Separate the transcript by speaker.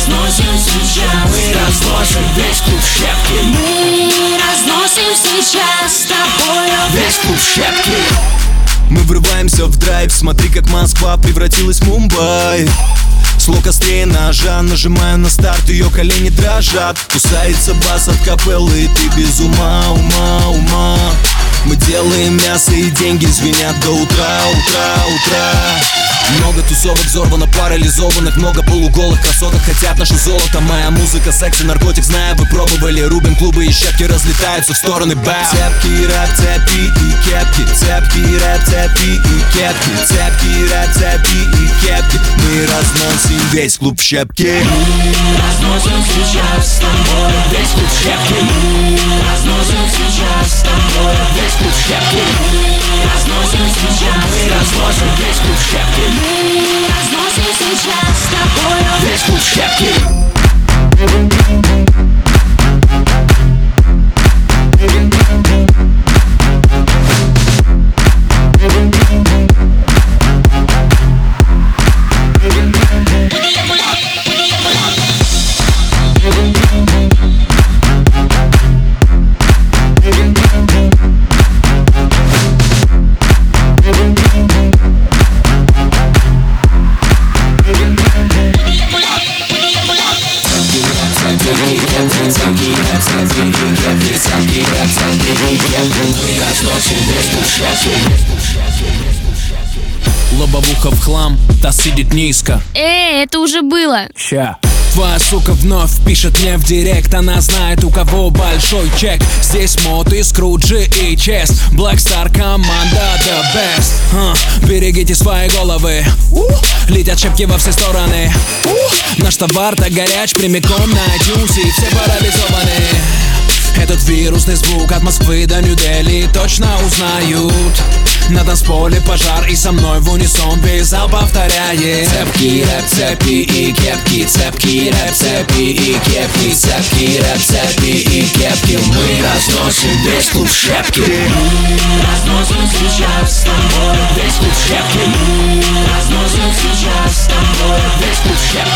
Speaker 1: разносим сейчас.
Speaker 2: Мы разносим весь клуб в щепки.
Speaker 1: Мы разносим сейчас с тобою
Speaker 2: весь клуб в щепки.
Speaker 3: Мы врываемся в драйв, смотри, как Москва превратилась в Мумбай. Слог острее ножа, нажимаю на старт, ее колени дрожат. Кусается бас от капеллы, и ты без ума, ума. Мы делаем мясо, и деньги звенят до утра. Много тусовок взорвано, парализованных, много полуголых красоток хотят наше золото. Моя музыка, секс и наркотик, знаю, вы пробовали. Рубим клубы и щепки разлетаются в стороны. Бэу. Цепки, рэп, цепи и кепки. Цепки, рэп, цепи и кепки. Цепки, рэп, цепи и кепки. Мы разносим весь клуб в щепки.
Speaker 1: Мы разносим сейчас с тобой
Speaker 2: весь клуб в щепки.
Speaker 1: Мы разносим сейчас с тобой
Speaker 2: весь клуб в щепки.
Speaker 1: Мы разносим сейчас.
Speaker 2: Мы разносим весь клуб в щепки.
Speaker 1: Мы разносим сейчас с тобой
Speaker 2: весь клуб в щепки.
Speaker 4: Лобовуха в хлам, та сидит низко.
Speaker 5: Это уже было.
Speaker 4: Ща. Твоя сука вновь пишет мне в директ. Она знает, у кого большой чек. Здесь Моты, Скруджи и Чес. Black Star команда the best. Берегите свои головы. Летят шепки во все стороны. Наш товар так горяч, прямиком на iTunes, и все парализованы. Этот вирусный звук от Москвы до Нью-Дели точно узнают. На танцполе пожар, и со мной в унисон весь зал повторяет.
Speaker 2: Цепки, рэп, цепи и кепки. Цепки, рэп, цепи и кепки. Цепки, рэп, цепи и кепки. Мы разносим весь клуб в щепки.
Speaker 1: Мы разносим сейчас с тобой
Speaker 2: весь клуб в щепки.
Speaker 1: Мы разносим сейчас с тобой
Speaker 2: весь клуб в щепки.